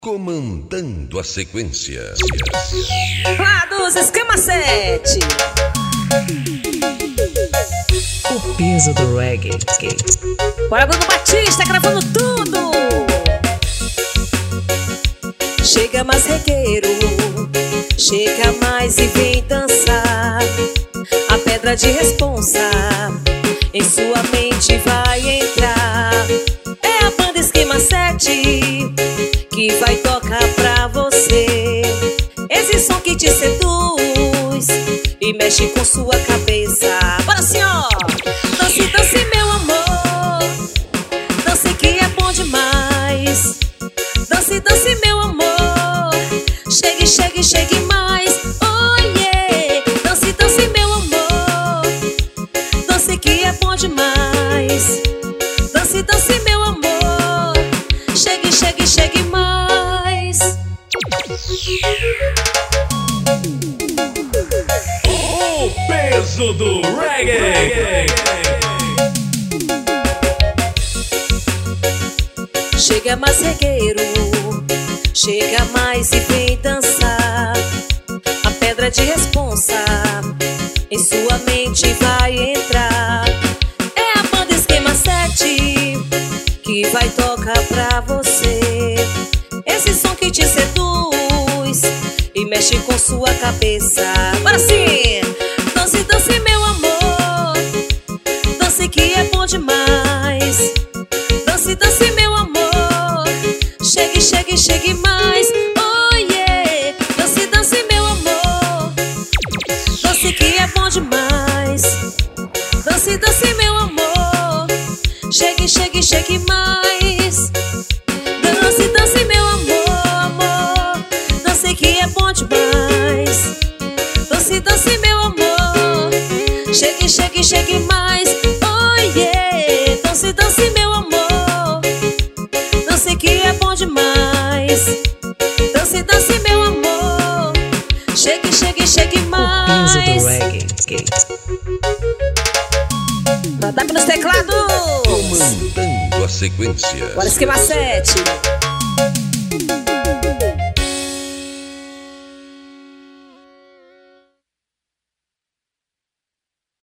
Comandando a sequência. Lá dos Esquema 7. O peso do reggae. Bora, Bruno Batista gravando tudo. Chega mais regueiro, chega mais e vem dançar. A pedra de responsa em sua mente vai entrar. É a banda Esquema 7 que vai tocar pra você. Esse som que te seduz e mexe com sua cabeça. Bora assim, ó. Dance, dance, meu amor. Dance que é bom demais. Dance, dance, meu amor. Chegue, chegue, chegue mais. Oh yeah. Dance, dance, meu amor. Dance que é bom demais. Dance, dance, meu amor. Chegue, chegue, chegue mais. O peso do reggae. Chega mais regueiro, chega mais e vem dançar. A pedra de responsa em sua mente vai entrar. É a banda Esquema 7 que vai tocar pra você. Esse som que te seduz e mexe com sua cabeça. Bora sim! Dance, dance, meu amor. Dance que é bom demais. Dance, dance, meu amor. Chegue, chegue, chegue mais. Oh yeah. Dance, dance, meu amor. Dance que é bom demais. Dance, dance, meu amor. Chegue, chegue, chegue mais. Dance, dance, meu amor, amor. Dance que é bom demais. Dance, dance, meu amor. Chegue, chegue, chegue mais. Oh yeah. Dance, dance, meu amor. Dance que é bom demais. Dance, dance, meu amor. Chegue, chegue, chegue O peso mais. do reggae. Mandar pelos teclados. Comandando a sequência. Bora, Esquema 7.